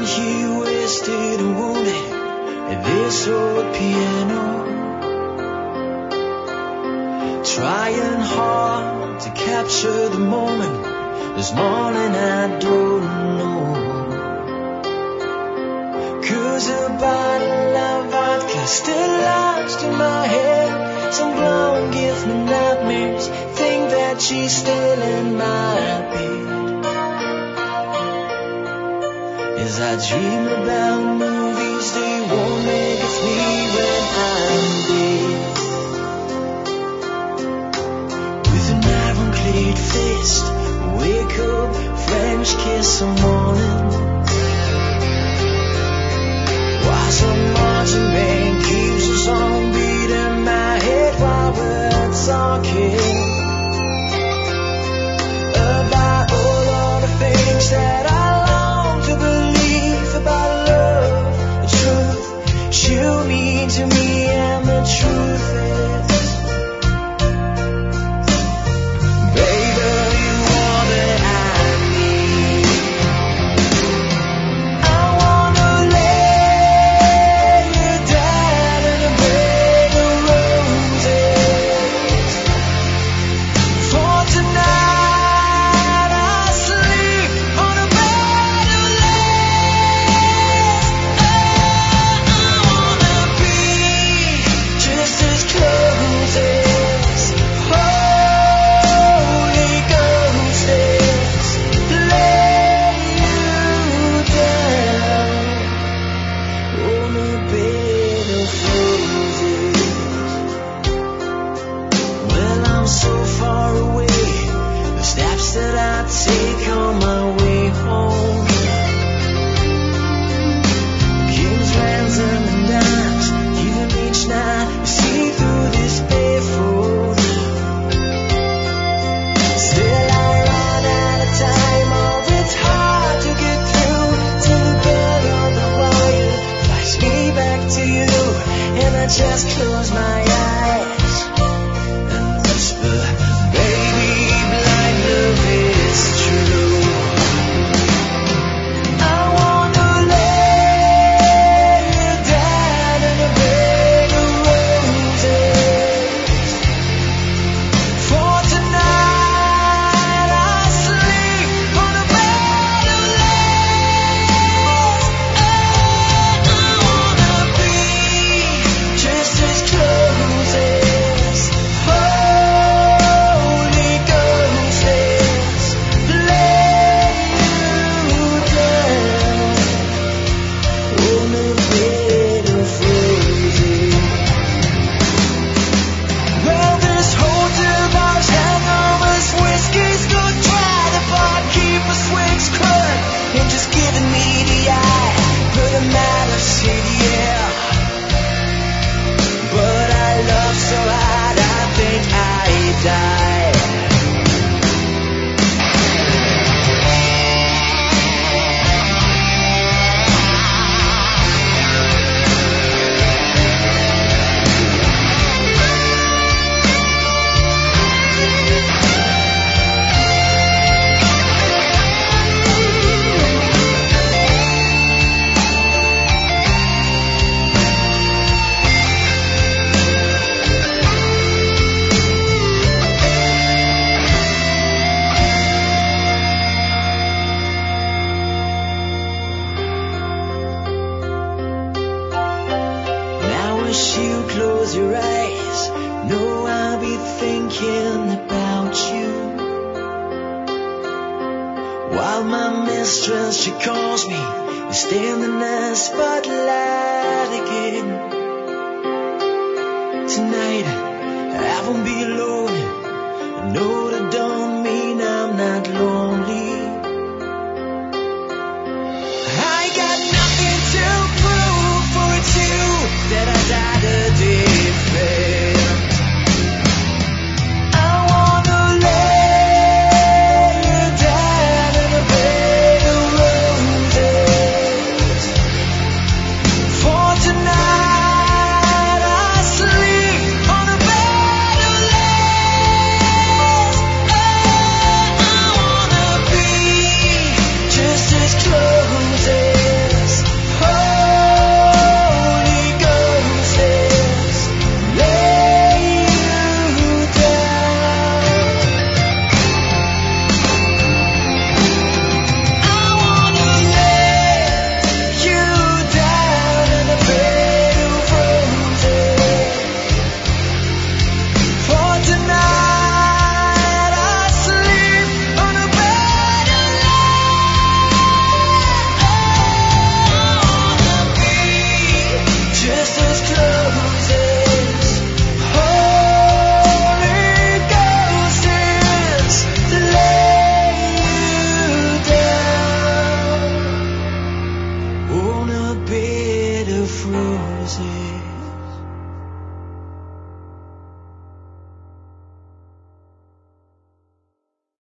here wasted and wounded at this old piano, trying hard to capture the moment. This morning I don't know, 'cause a bottle of vodka still lodged in my head. Some blonde gives me nightmares, think that she's still in my bed. As I dream about movies they won't make of me when I'm dead. With an ironclad fist, wake up, French kiss some morning. While some marching band keeps a song beat in my head while we're talking about all of the things that I long to believe about love and truth. You mean to me, and the truth is, baby, you are that I need. I wanna lay you down in a bed of roses. For tonight I sleep on a bed of lace. I wanna be just as close as Holy Ghost is. Lay you down on a bed of roses. Well, I'm so far away, the steps that I take on my way home. King's ransom and dimes, even each night you see through this barefoot. Still I run out of time, oh it's hard to get through to the bed on the wire. Flies me back to you, and I just close my eyes and whisper, baby, blind love is true. I wanna lay you down in a bed of roses. For tonight I sleep on a bed of lace. I wanna be just as close as Holy Ghost is. Lay you down on a bed of roses. Well, this hotel bar's hangovers, whiskey's good dry. The barkeeper swigs crud and just giving me the eye. But I'm out of city, yeah. But I love so hard, I think I die. Now as you close your eyes, know I'll be thinking about you. While my mistress, she calls me, you stand in the spotlight again. Tonight, I won't be alone. I know that don't mean I'm not lonely. I got nothing to prove, for it's you that I died a different. I wanna lay you down in a bed of roses. For tonight I sleep on a bed of lace. cruising.